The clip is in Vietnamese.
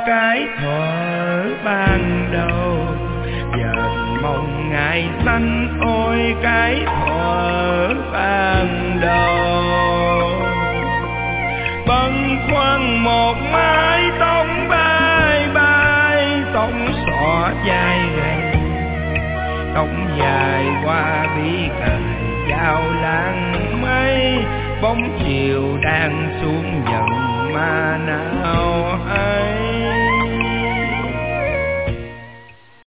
cái thuở ban đầu, giờ mong ngày xanh ôi cái thuở ban đầu. Bâng khuâng một mái tóc bay bay, sóng xõa vai gầy, tóc dài qua bí cài giao lãng mây, bóng chiều đang xuống dần mà nào hay.